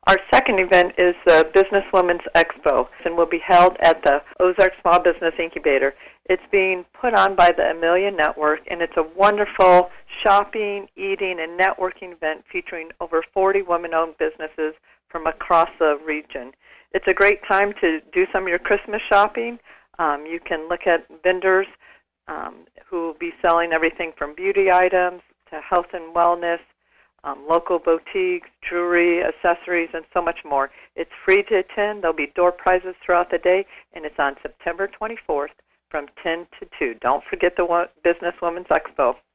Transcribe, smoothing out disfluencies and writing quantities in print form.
Our second event is the Businesswomen's Expo and will be held at the Ozark Small Business Incubator. It's being put on by the Amelia Network, and it's a wonderful shopping, eating, and networking event featuring over 40 women-owned businesses from across the region. It's a great time to do some of your Christmas shopping. You can look at vendors who will be selling everything from beauty items to health and wellness, local boutiques, jewelry, accessories, and so much more. It's free to attend. There'll be door prizes throughout the day, and it's on September 24th from 10 to 2. Don't forget the Businesswomen's Expo.